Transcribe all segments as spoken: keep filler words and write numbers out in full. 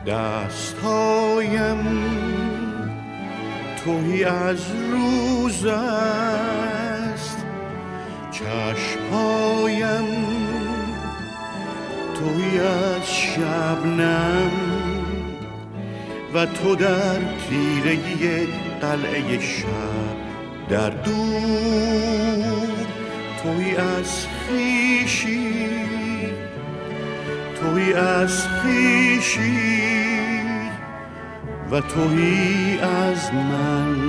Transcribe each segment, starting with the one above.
دستایم تویی از روز است، چشمایم تویی از شبنم و تو در تیرگی قلعه شب در دور. تویی از خویشی، تویی از خویشی و تویی از من.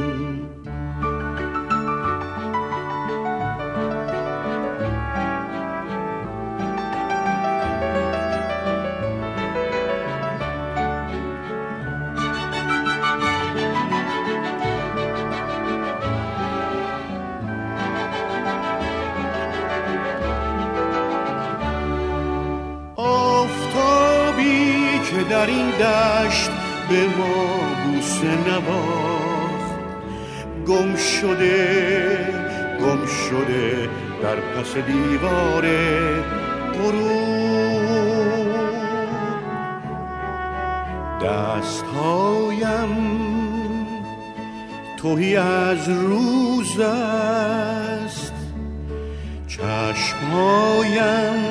در این دشت به ما بوسه نواخت، گم شده گم شده در پس دیوار غروب. دستهایم تویی از روز است، چشمهایم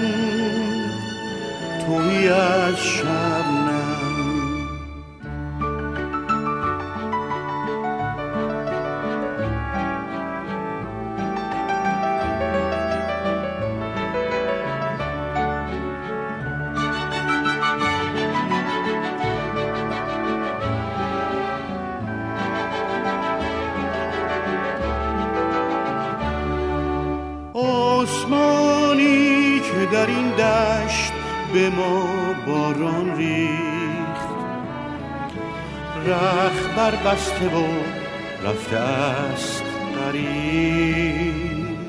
تویی از شبنم. آسمانی که در این دشت به ما باران ریخت، رخ بر بسته و رفته است غریب.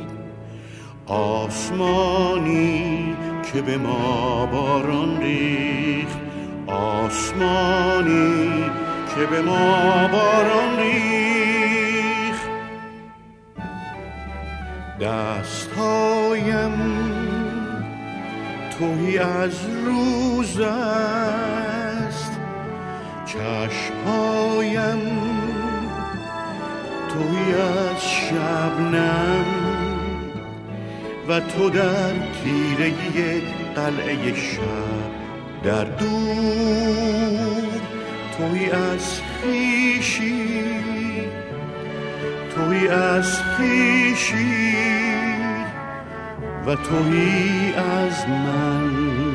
آسمانی که به ما باران ریخت، آسمانی که به ما باران ریخت. دستهایم تویی از روز است، چشمهایم تویی از شبنم و تو در تیرگی قلعه شب در دور. تویی از خویشی، تویی از خویشی و تویی از من.